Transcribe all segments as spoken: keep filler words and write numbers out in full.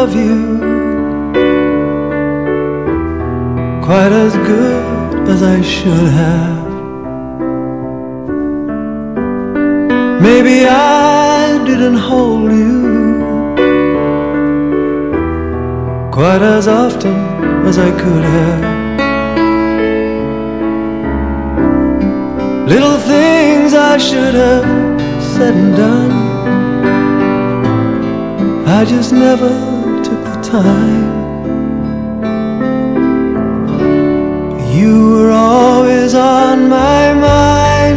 love you quite as good as I should have. Maybe I didn't hold you quite as often as I could have. Little things I should have said and done, I just never took the time. You were always on my mind.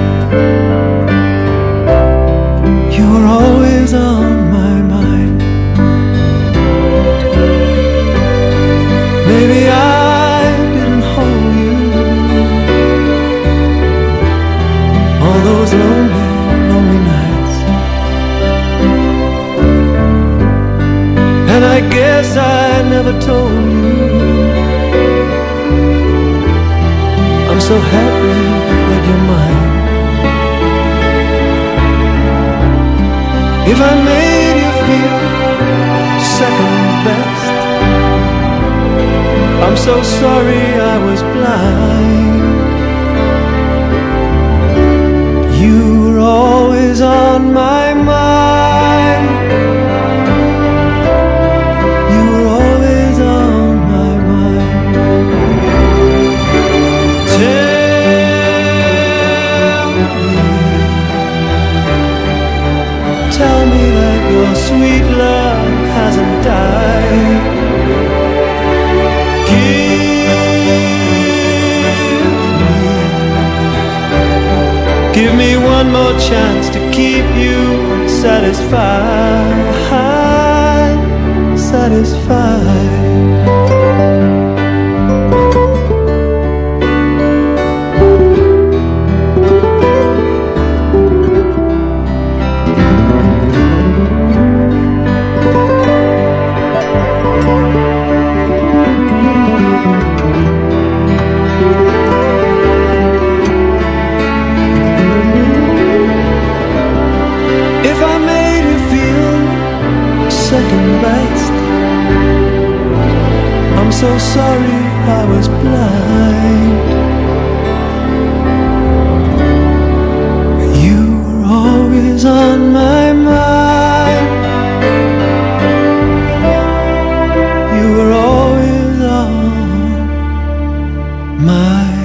You were always on my mind. Maybe I didn't hold you all those lonely, lonely nights. And I guess I never told you I'm so happy that you're mine. If I made you feel second best, I'm so sorry I was blind. You were always on my mind. You were always on my mind. Tell me, tell me that your sweet love hasn't died. Give me one more chance to keep you satisfied, satisfied. Second best, I'm so sorry I was blind. You were always on my mind. You were always on my